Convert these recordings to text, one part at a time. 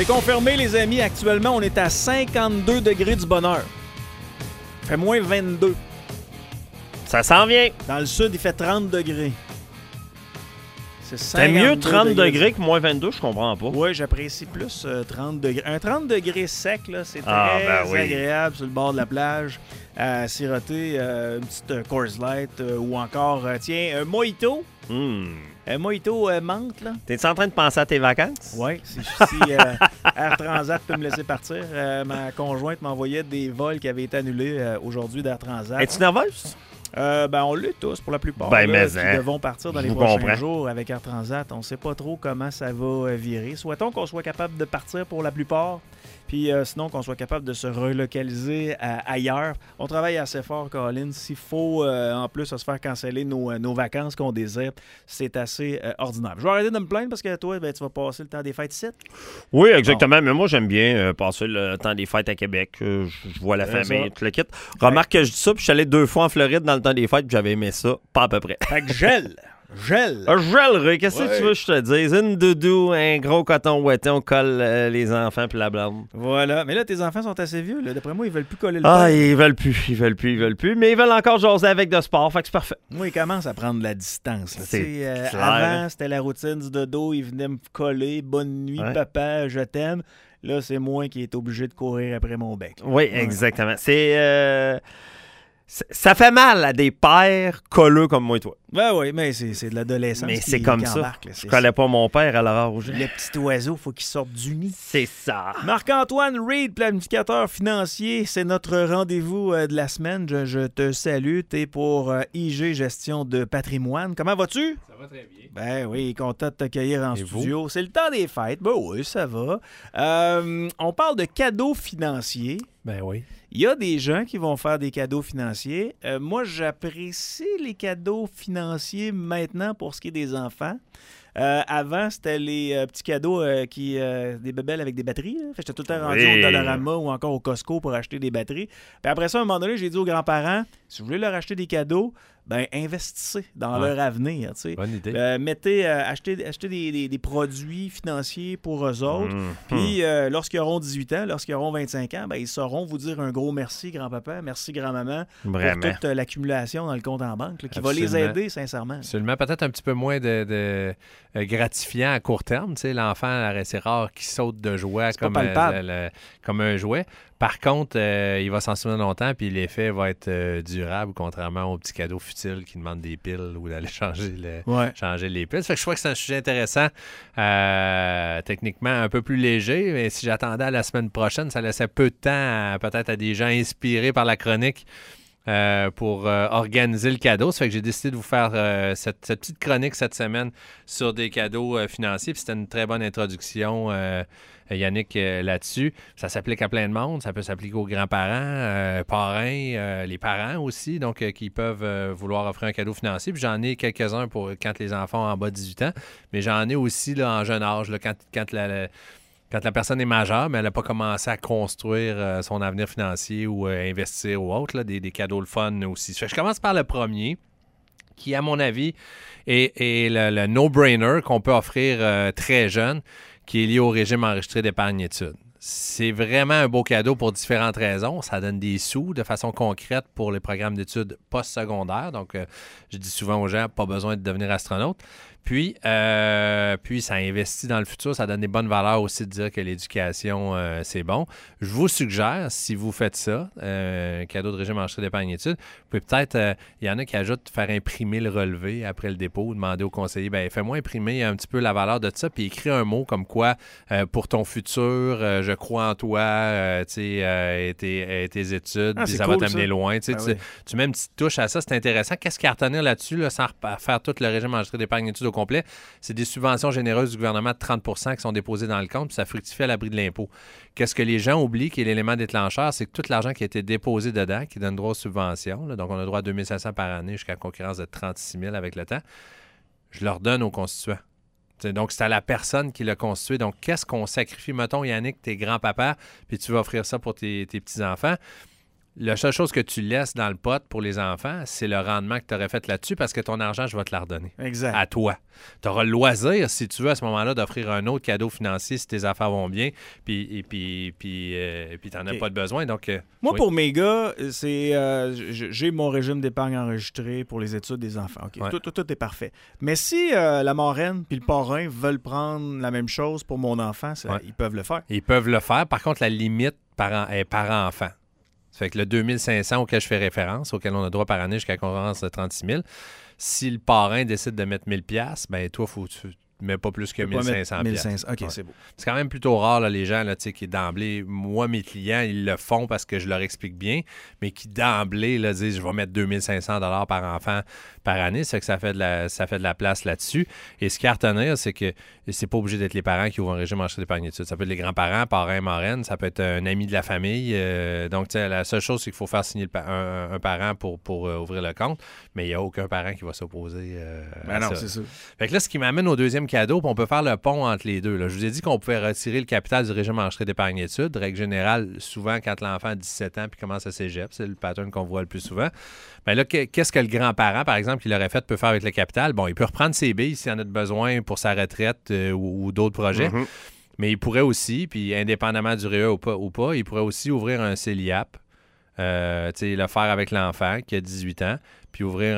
C'est confirmé, les amis. Actuellement, on est à 52 degrés du bonheur. Il fait moins 22. Ça s'en vient. Dans le sud, il fait 30 degrés. C'est mieux 30 degrés que moins 22, je comprends pas. Oui, j'apprécie plus 30 degrés. Un 30 degrés sec, là, c'est très agréable sur le bord de la plage. À siroter une petite Coors Light ou encore, un mojito. Un mojito menthe, là. T'es-tu en train de penser à tes vacances? Oui, si Air Transat peut me laisser partir. Ma conjointe m'envoyait des vols qui avaient été annulés aujourd'hui d'Air Transat. Es-tu nerveuse? On l'est tous, pour la plupart. Qui devront partir dans les prochains jours avec Air Transat. On ne sait pas trop comment ça va virer. Souhaitons qu'on soit capable de partir pour la plupart. Puis sinon, qu'on soit capable de se relocaliser ailleurs. On travaille assez fort, Colin. S'il faut, en plus, se faire canceller nos vacances qu'on désire, c'est assez ordinaire. Je vais arrêter de me plaindre parce que toi, tu vas passer le temps des fêtes ici. Oui, exactement. Bon. Mais moi, j'aime bien passer le temps des fêtes à Québec. Je vois la famille, tout le kit. Remarque que je dis ça, puis je suis allé 2 fois en Floride dans le temps des fêtes, puis j'avais aimé ça. Pas à peu près. Fait que gel. Qu'est-ce que tu veux que je te dise? Une doudou, un gros coton ouetté, on colle les enfants puis la blonde. Voilà. Mais là, tes enfants sont assez vieux. Là. D'après moi, ils veulent plus coller le père. Ils veulent plus. Mais ils veulent encore jaser avec de sport, fait que c'est parfait. Moi, ils commencent à prendre la distance. C'est avant, c'était la routine du dodo. Ils venaient me coller. Bonne nuit, papa, je t'aime. Là, c'est moi qui est obligé de courir après mon bec. Oui, exactement. Ça fait mal à des pères colleux comme moi et toi. Ben oui, mais c'est de l'adolescence. Mais c'est comme ça. Embarque, je connais pas mon père à l'heure où j'ai. Le petit oiseau, faut qu'il sorte du nid. C'est ça. Marc-Antoine Reed, planificateur financier, c'est notre rendez-vous de la semaine. Je te salue. T'es pour IG Gestion de patrimoine. Comment vas-tu? Ça va très bien. Ben oui, content de t'accueillir en studio. Vous? C'est le temps des fêtes. Ben oui, ça va. On parle de cadeaux financiers. Ben oui. Il y a des gens qui vont faire des cadeaux financiers. Moi, j'apprécie les cadeaux financiers maintenant pour ce qui est des enfants. Avant, c'était les petits cadeaux des bébelles avec des batteries. J'étais tout le temps rendu au Dollarama ou encore au Costco pour acheter des batteries. Puis après ça, à un moment donné, j'ai dit aux grands-parents, si vous voulez leur acheter des cadeaux, investissez dans leur avenir. Bonne idée. Achetez des produits financiers pour eux autres. Puis lorsqu'ils auront 18 ans, lorsqu'ils auront 25 ans, ils sauront vous dire un gros merci, grand-papa, merci, grand-maman, pour toute l'accumulation dans le compte en banque qui va les aider, sincèrement. Absolument. Peut-être un petit peu moins de gratifiant à court terme. L'enfant, c'est rare qu'il saute de joie comme un jouet. Par contre, il va s'en souvenir longtemps, puis l'effet va être durable, contrairement aux petits cadeaux futiles qui demandent des piles ou d'aller changer les piles. Fait que je crois que c'est un sujet intéressant, techniquement un peu plus léger, mais si j'attendais à la semaine prochaine, ça laissait peu de temps peut-être à des gens inspirés par la chronique pour organiser le cadeau. Ça fait que j'ai décidé de vous faire cette petite chronique cette semaine sur des cadeaux financiers. Puis c'était une très bonne introduction, Yannick, là-dessus. Ça s'applique à plein de monde. Ça peut s'appliquer aux grands-parents, parrains, les parents aussi, donc qui peuvent vouloir offrir un cadeau financier. Puis j'en ai quelques-uns pour quand les enfants ont en bas de 18 ans. Mais j'en ai aussi là, en jeune âge, là, quand la personne est majeure, mais elle n'a pas commencé à construire son avenir financier ou investir ou autre, là, des cadeaux le fun aussi. Je commence par le premier, qui, à mon avis, est le no-brainer qu'on peut offrir très jeune, qui est lié au régime enregistré d'épargne-études. C'est vraiment un beau cadeau pour différentes raisons. Ça donne des sous de façon concrète pour les programmes d'études post-secondaires. Donc, je dis souvent aux gens, pas besoin de devenir astronaute. Puis, ça investit dans le futur. Ça donne des bonnes valeurs aussi de dire que l'éducation, c'est bon. Je vous suggère, si vous faites ça, un cadeau de régime enregistré d'épargne-études, vous pouvez peut-être, il y en a qui ajoutent faire imprimer le relevé après le dépôt, demander au conseiller, fais-moi imprimer un petit peu la valeur de ça, puis écris un mot comme quoi, pour ton futur, je crois en toi, tes études, puis ça va t'amener loin. Tu mets une petite touche à ça, c'est intéressant. Qu'est-ce qu'il y a à retenir là-dessus, là, sans faire tout le régime enregistré d'épargne-études au complet? C'est des subventions généreuses du gouvernement de 30 % qui sont déposées dans le compte, puis ça fructifie à l'abri de l'impôt. Qu'est-ce que les gens oublient, qui est l'élément déclencheur, c'est que tout l'argent qui a été déposé dedans, qui donne droit aux subventions, là, donc on a droit à 2 500 par année jusqu'à concurrence de 36 000 avec le temps, je leur donne aux constituants. Donc, c'est à la personne qui l'a constitué. Donc, qu'est-ce qu'on sacrifie? Mettons, Yannick, t'es grand-papa, puis tu vas offrir ça pour tes petits-enfants. La seule chose que tu laisses dans le pot pour les enfants, c'est le rendement que tu aurais fait là-dessus parce que ton argent, je vais te la redonner. Exact. À toi. Tu auras le loisir, si tu veux, à ce moment-là, d'offrir un autre cadeau financier si tes affaires vont bien, puis tu n'en as pas de besoin. Donc, moi, pour mes gars, j'ai mon régime d'épargne enregistré pour les études des enfants. Okay. Ouais. Tout est parfait. Mais si la marraine puis le parrain veulent prendre la même chose pour mon enfant, ils peuvent le faire. Ils peuvent le faire. Par contre, la limite est parent-enfant. Ça fait que le 2500 auquel je fais référence, auquel on a droit par année jusqu'à la conférence de 36 000, si le parrain décide de mettre 1000 $, ben toi, faut que tu mets pas plus que 1500 $. 1500, OK, c'est beau. C'est quand même plutôt rare, là, les gens là, qui d'emblée, moi, mes clients, ils le font parce que je leur explique bien, mais qui d'emblée là, disent je vais mettre 2500 $ par enfant par année, c'est que ça fait de la place là-dessus. Et ce qu'il y a à retenir, c'est que c'est pas obligé d'être les parents qui ouvrent un régime enregistré d'épargne études. Ça peut être les grands-parents, parrains, marraines, ça peut être un ami de la famille. Donc, la seule chose, c'est qu'il faut faire signer un parent pour ouvrir le compte, mais il n'y a aucun parent qui va s'opposer à non, ça. c'est ça. Fait que là, ce qui m'amène au deuxième cadeau, puis on peut faire le pont entre les deux. Là. Je vous ai dit qu'on pouvait retirer le capital du régime enregistré d'épargne études. Règle générale, souvent, quand l'enfant a 17 ans puis commence à cégep, c'est le pattern qu'on voit le plus souvent. Bien là, qu'est-ce que le grand-parent, par exemple, qui l'aurait fait, peut faire avec le capital? Bon, il peut reprendre ses billes s'il en a besoin pour sa retraite ou d'autres projets. Mm-hmm. Mais il pourrait aussi, puis indépendamment du REA ou pas, il pourrait aussi ouvrir un CELIAP, le faire avec l'enfant qui a 18 ans, puis ouvrir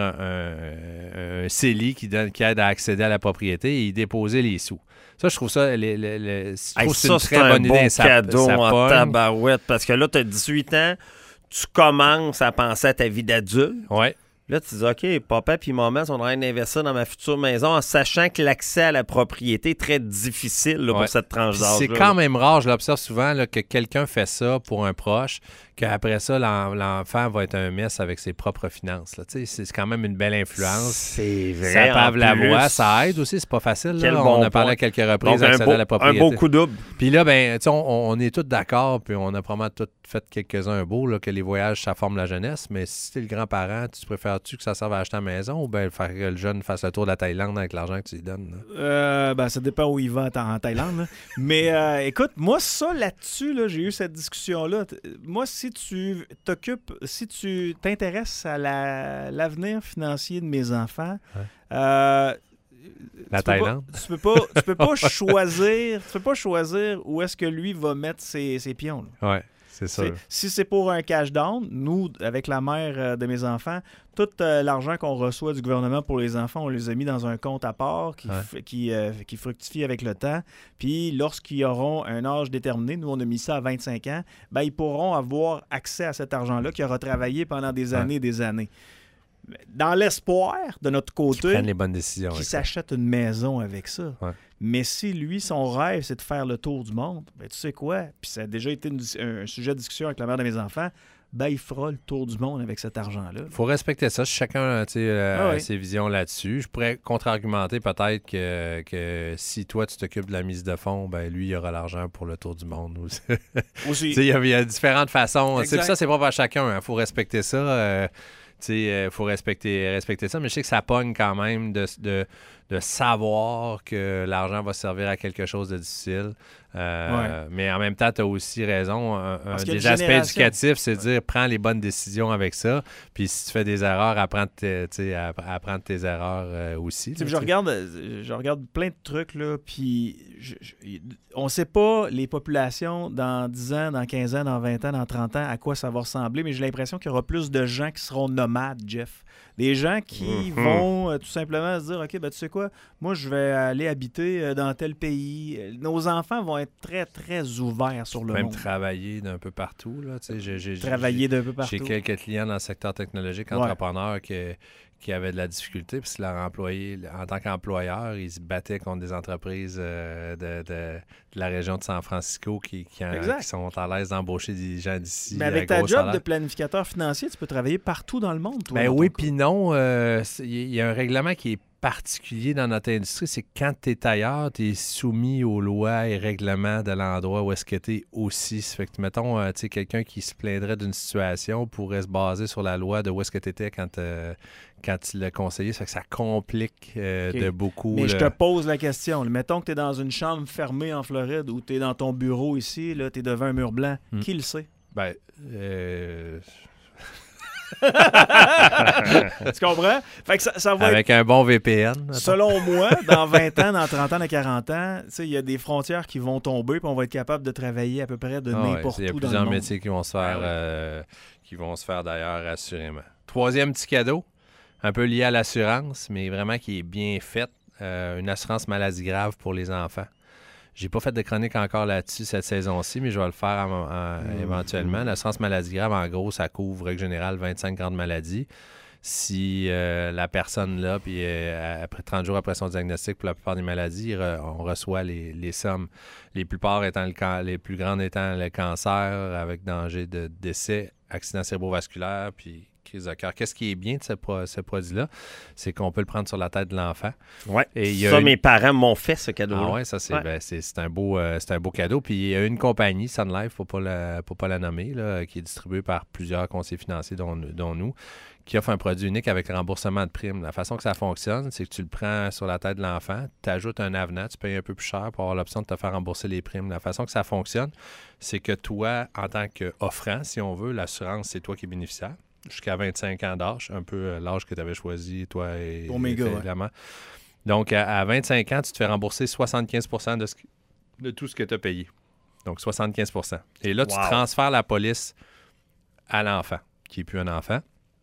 un CELI qui aide à accéder à la propriété et y déposer les sous. Ça, je trouve ça, c'est une très bonne idée. C'est un cadeau en tabarouette, parce que là, tu as 18 ans, tu commences à penser à ta vie d'adulte. Ouais. Là, tu dis, OK, papa et maman sont en train d'investir dans ma future maison en sachant que l'accès à la propriété est très difficile là, pour cette tranche d'âge. C'est quand même rare, je l'observe souvent, là, que quelqu'un fait ça pour un proche, qu'après ça, l'enfant va être un mess avec ses propres finances. Là. C'est quand même une belle influence. C'est vrai. Ça pave la voie, ça aide aussi, c'est pas facile. Là. On a parlé à quelques reprises d'accéder à la propriété. Un beau coup double. Puis là, ben, on est tous d'accord, puis on a probablement tous fait quelques-uns beaux, là, que les voyages, ça forme la jeunesse, mais si t'es le grand-parent, tu préfères-tu que ça serve à acheter une maison ou bien faire que le jeune fasse le tour de la Thaïlande avec l'argent que tu lui donnes? Ça dépend où il va en Thaïlande. Là. Mais écoute, moi, ça, là-dessus, là, j'ai eu cette discussion-là. Moi, si tu t'intéresses à l'avenir financier de mes enfants, la Thaïlande? Tu peux pas choisir où est-ce que lui va mettre ses pions. Oui, c'est sûr. Si c'est pour un cash down, nous, avec la mère de mes enfants, tout l'argent qu'on reçoit du gouvernement pour les enfants, on les a mis dans un compte à part qui fructifie avec le temps. Puis lorsqu'ils auront un âge déterminé, nous on a mis ça à 25 ans, ben, ils pourront avoir accès à cet argent-là qui aura travaillé pendant des années et des années. Dans l'espoir, de notre côté, qu'ils prennent les bonnes décisions, qu'il s'achète une maison avec ça. Ouais. Mais si, lui, son rêve, c'est de faire le tour du monde, ben, tu sais quoi? Puis ça a déjà été un sujet de discussion avec la mère de mes enfants. Ben, il fera le tour du monde avec cet argent-là. Il faut respecter ça. Chacun a ses visions là-dessus. Je pourrais contre-argumenter peut-être que si toi, tu t'occupes de la mise de fonds, ben lui, il aura l'argent pour le tour du monde aussi. Il y a différentes façons. Ça, c'est propre à chacun. Il faut respecter ça. Il faut respecter ça, mais je sais que ça pogne quand même de savoir que l'argent va servir à quelque chose de difficile. Mais en même temps, tu as aussi raison. Un des aspects éducatifs, c'est de dire prends les bonnes décisions avec ça. Puis si tu fais des erreurs, apprends de tes erreurs aussi. Je regarde plein de trucs, là, puis on ne sait pas les populations dans 10 ans, dans 15 ans, dans 20 ans, dans 30 ans, à quoi ça va ressembler, mais j'ai l'impression qu'il y aura plus de gens qui seront nomades, Jeff. Des gens qui vont tout simplement se dire, OK, ben tu sais quoi, moi je vais aller habiter dans tel pays. Nos enfants vont être très, très ouverts sur le monde. Même travailler d'un peu partout. Là, travailler d'un peu partout. J'ai quelques clients dans le secteur technologique, entrepreneurs qui avaient de la difficulté, puis leur employé, en tant qu'employeur, ils se battaient contre des entreprises de la région de San Francisco qui sont à l'aise d'embaucher des gens d'ici. Mais avec ta job de planificateur financier, tu peux travailler partout dans le monde, toi. Ben oui, puis non. Il y a un règlement qui est particulier dans notre industrie, c'est que quand tu es ailleurs, tu es soumis aux lois et règlements de l'endroit où est-ce que tu es aussi. Ça fait que, mettons, quelqu'un qui se plaindrait d'une situation pourrait se baser sur la loi de où est-ce que tu étais quand tu l'as conseillé. Ça fait que ça complique de beaucoup. Mais je te pose la question. Mettons que tu es dans une chambre fermée en Floride ou tu es dans ton bureau ici, tu es devant un mur blanc. Qui le sait? Ben, tu comprends? Fait que ça va avec un bon VPN. Selon moi, dans 20 ans, dans 30 ans, dans 40 ans, il y a des frontières qui vont tomber puis on va être capable de travailler à peu près de n'importe où dans le monde. Il y a plusieurs métiers qui vont se faire, d'ailleurs, assurément. Troisième petit cadeau, un peu lié à l'assurance, mais vraiment qui est bien fait, une assurance maladie grave pour les enfants. J'ai pas fait de chronique encore là-dessus cette saison-ci, mais je vais le faire éventuellement. L'assurance maladie grave, en gros, ça couvre, règle générale, 25 grandes maladies. Si la personne là, puis après 30 jours après son diagnostic, pour la plupart des maladies, on reçoit les sommes. Les plus grandes étant le cancer avec danger de décès, accident cérébrovasculaire, puis crise de cœur. Qu'est-ce qui est bien de ce produit-là? C'est qu'on peut le prendre sur la tête de l'enfant. Oui, mes parents m'ont fait ce cadeau-là. Ah oui, ça, c'est un beau cadeau. Puis il y a une compagnie, Sun Life, pour pas la nommer, là, qui est distribuée par plusieurs conseillers financiers, dont nous, qui offre un produit unique avec remboursement de primes. La façon que ça fonctionne, c'est que tu le prends sur la tête de l'enfant, tu ajoutes un avenant, tu payes un peu plus cher pour avoir l'option de te faire rembourser les primes. La façon que ça fonctionne, c'est que toi, en tant qu'offrant, si on veut, l'assurance, c'est toi qui es bénéficiaire, jusqu'à 25 ans d'âge, un peu l'âge que tu avais choisi, toi et pour mes gars, évidemment. Donc, à 25 ans, tu te fais rembourser 75 de tout ce que tu as payé. Donc, 75 Et là, tu transfères la police à l'enfant, qui n'est plus un enfant.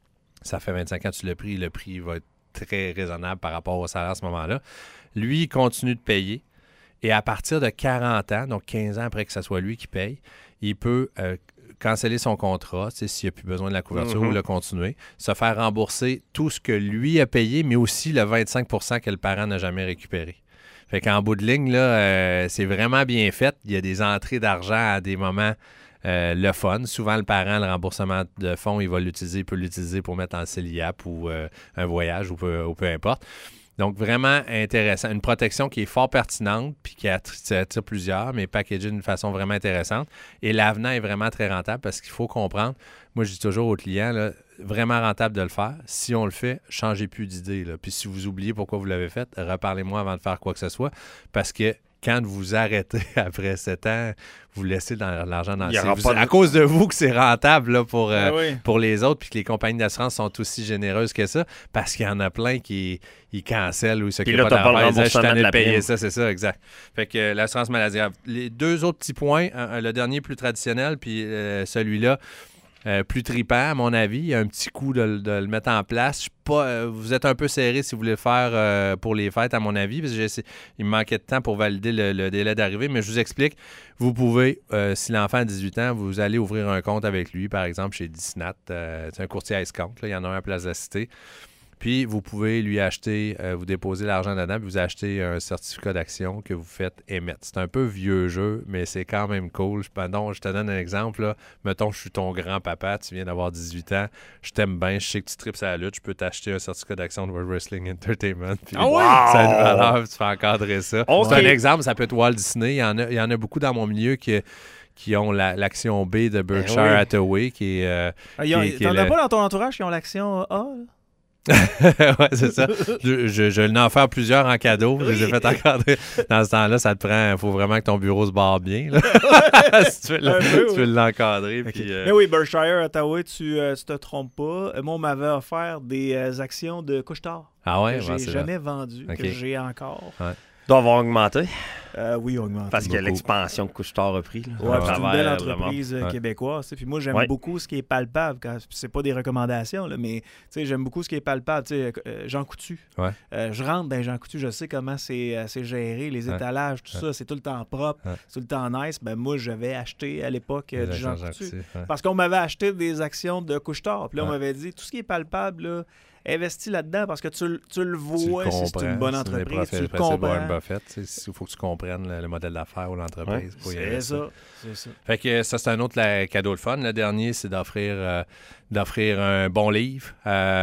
Ça fait 25 ans que tu l'as pris. Le prix va être très raisonnable par rapport au salaire à ce moment-là. Lui, il continue de payer. Et à partir de 40 ans, donc 15 ans après que ce soit lui qui paye, il peut canceller son contrat, s'il n'a plus besoin de la couverture ou le continuer, se faire rembourser tout ce que lui a payé, mais aussi le 25 % que le parent n'a jamais récupéré. Fait qu'en bout de ligne, là, c'est vraiment bien fait. Il y a des entrées d'argent à des moments le fun. Souvent, le parent, le remboursement de fonds, il peut l'utiliser pour mettre en CELIAP ou un voyage ou peu importe. Donc, vraiment intéressant. Une protection qui est fort pertinente puis qui attire plusieurs, mais packagée d'une façon vraiment intéressante. Et l'avenant est vraiment très rentable parce qu'il faut comprendre, moi, je dis toujours aux clients, là, vraiment rentable de le faire. Si on le fait, changez plus d'idée. Là. Puis si vous oubliez pourquoi vous l'avez fait, reparlez-moi avant de faire quoi que ce soit parce que quand vous arrêtez après 7 ans, vous laissez l'argent dans le à cause de vous que c'est rentable là, pour les autres, puis que les compagnies d'assurance sont aussi généreuses que ça, parce qu'il y en a plein qui cancellent ou ils s'occupent pas d'affaires. Je suis allé payer ça, c'est ça, exact. Fait que l'assurance maladie grave. Les deux autres petits points, le dernier plus traditionnel, puis celui-là, plus trippant, à mon avis. Il y a un petit coup de le mettre en place. Vous êtes un peu serré si vous voulez le faire pour les fêtes, à mon avis, parce que il me manquait de temps pour valider le délai d'arrivée, mais je vous explique. Vous pouvez, si l'enfant a 18 ans, vous allez ouvrir un compte avec lui, par exemple, chez Disnat. C'est un courtier à escompte. Il y en a un à Place de la Cité. Puis, vous pouvez lui acheter, vous déposez l'argent dedans, puis vous achetez un certificat d'action que vous faites émettre. C'est un peu vieux jeu, mais c'est quand même cool. Je te donne un exemple. Là. Mettons, je suis ton grand-papa, tu viens d'avoir 18 ans, je t'aime bien, je sais que tu tripes à la lutte, je peux t'acheter un certificat d'action de World Wrestling Entertainment. Puis, ça a une valeur, tu fais encadrer ça. Okay. C'est un exemple, ça peut être Walt Disney. Il y en a beaucoup dans mon milieu qui ont l'action B de Berkshire Hathaway. T'en as pas dans ton entourage qui ont l'action A? Oui, c'est ça. Je l'ai offert plusieurs en cadeau. Je les ai fait encadrer. Dans ce temps-là, ça te prend. Il faut vraiment que ton bureau se barre bien. Si tu veux l'encadrer. Okay. Puis, mais oui, Berkshire Hathaway, tu te trompes pas. Moi, on m'avait offert des actions de Couche-Tard. Ah ouais? Que j'ai jamais vendues, que j'ai encore. Ouais. Doit avoir augmenté. Oui, augmenté. Parce que l'expansion que Couche-Tard a pris. Oui, c'est une belle entreprise québécoise. Puis moi, j'aime beaucoup ce qui est palpable. C'est pas des recommandations, là, mais j'aime beaucoup ce qui est palpable. Jean Coutu. Ouais. Je rentre dans Jean Coutu, je sais comment c'est géré, les étalages, tout ça. C'est tout le temps propre, c'est tout le temps nice. Ben, moi, j'avais acheté à l'époque du Jean Coutu. Parce qu'on m'avait acheté des actions de Couche-Tard. Puis là, on m'avait dit, tout ce qui est palpable, là, investis là-dedans parce que tu le vois si c'est une bonne entreprise. Tu le comprends. Il faut que tu comprennes le modèle d'affaires ou l'entreprise. C'est ça. Fait que ça, c'est un autre cadeau de fun. Le dernier, c'est d'offrir un bon livre.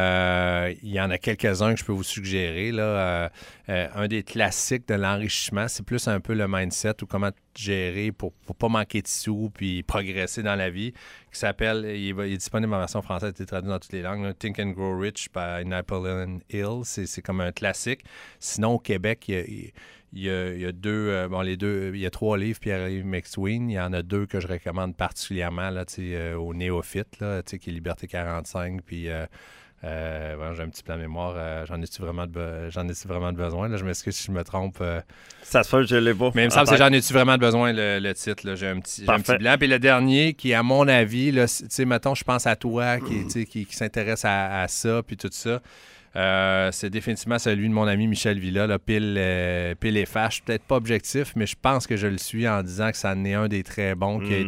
Il y en a quelques-uns que je peux vous suggérer. Là. Un des classiques de l'enrichissement, c'est plus un peu le mindset ou comment gérer pour pas manquer de sous puis progresser dans la vie, qui s'appelle, il est disponible en version française, il est traduit dans toutes les langues, là, Think and Grow Rich par Napoleon Hill. C'est comme un classique. Sinon, au Québec, il y a il y a 3 livres, Pierre-Yves McSween. Il y en a 2 que je recommande particulièrement là, aux néophytes, là, qui est Liberté 45, puis... j'ai un petit plan de mémoire. J'en ai-tu vraiment de besoin? Là, je m'excuse si je me trompe. Ça se fait, je l'ai pas. Mais il me semble que J'en ai-tu vraiment de besoin, le titre. Là. J'ai un petit blanc. Puis le dernier, qui, à mon avis, mettons, je pense à toi, qui s'intéresse à ça, puis tout ça. C'est définitivement celui de mon ami Michel Villa, là, pile et fâche. Peut-être pas objectif, mais je pense que je le suis en disant que ça en est un des très bons qui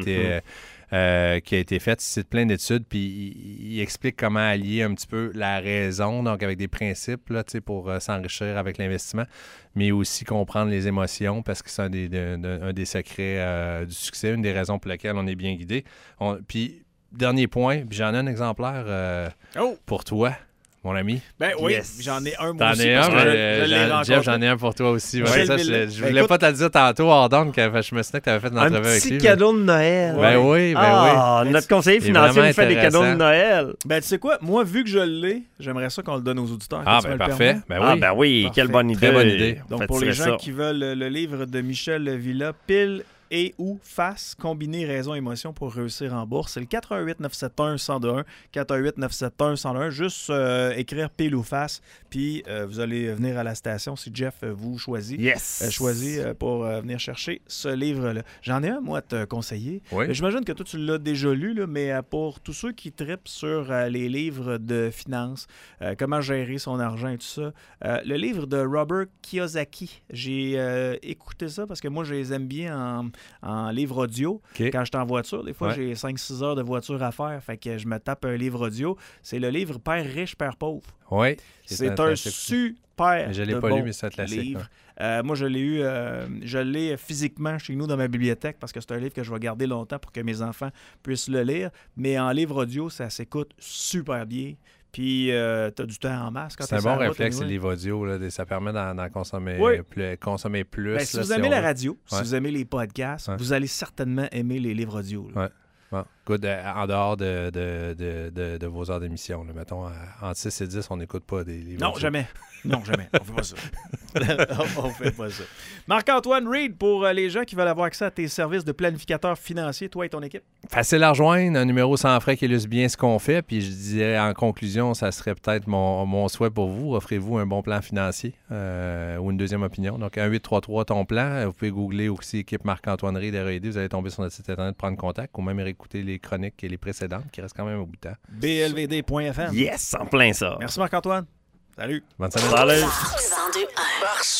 a été fait. C'est plein d'études, puis il explique comment allier un petit peu la raison, donc avec des principes là, pour s'enrichir avec l'investissement, mais aussi comprendre les émotions, parce que c'est un des secrets du succès, une des raisons pour lesquelles on est bien guidé. Puis, dernier point, puis j'en ai un exemplaire pour toi. Mon ami? Ben oui, yes. J'en ai un moi aussi. Jeff, j'en ai un pour toi aussi. Ouais, ça, je voulais pas te le dire tantôt, Hordon, que je me souviens que tu avais fait une entrevue avec lui. Un petit cadeau de Noël. Ben oui. Notre conseiller financier nous fait des cadeaux de Noël. Ben tu sais quoi, moi, vu que je l'ai, j'aimerais ça qu'on le donne aux auditeurs. Parfait. Ben oui, quelle bonne idée. Très bonne idée. Donc pour les gens qui veulent le livre de Michel Villa, Pile et ou face, combiner raison et émotion pour réussir en bourse. C'est le 418-971-1021, 418-971-1021. Juste écrire pile ou face, puis vous allez venir à la station si Jeff vous choisit. Yes! Choisit pour venir chercher ce livre-là. J'en ai un, moi, à te conseiller. Oui. J'imagine que toi, tu l'as déjà lu, là, mais pour tous ceux qui trippent sur les livres de finances, comment gérer son argent et tout ça, le livre de Robert Kiyosaki, j'ai écouté ça parce que moi, je les aime bien en livre audio. Okay. Quand je suis en voiture, des fois, j'ai 5-6 heures de voiture à faire. Fait que je me tape un livre audio. C'est le livre Père riche, Père pauvre. Oui. C'est un super je l'ai pas lu, mais c'est un classique. Livre. Moi, je l'ai eu, je l'ai physiquement chez nous dans ma bibliothèque parce que c'est un livre que je vais garder longtemps pour que mes enfants puissent le lire. Mais en livre audio, ça s'écoute super bien. Puis, tu as du temps en masse. C'est un bon réflexe, les livres audio. Là, ça permet d'en consommer, consommer plus. Ben, si vous aimez la radio, si vous aimez les podcasts, vous allez certainement aimer les livres audio. Oui. Bon, good. En dehors de vos heures d'émission, là, mettons, entre 6 et 10, on n'écoute pas des livres audio. Jamais. Non, jamais. On fait pas ça. On fait pas ça. Marc-Antoine Reed, pour les gens qui veulent avoir accès à tes services de planificateur financier, toi et ton équipe. Facile à rejoindre, un numéro sans frais qui illustre bien ce qu'on fait. Puis je dirais en conclusion, ça serait peut-être mon souhait pour vous. Offrez-vous un bon plan financier ou une deuxième opinion. Donc, 1-833 ton plan. Vous pouvez googler aussi équipe Marc-Antoine Reed, RED. Vous allez tomber sur notre site internet, prendre contact ou même écouter les chroniques et les précédentes qui restent quand même au bout de temps. blvd.fm. Yes, en plein ça. Merci Marc-Antoine. Salut. Bonne semaine. Salut.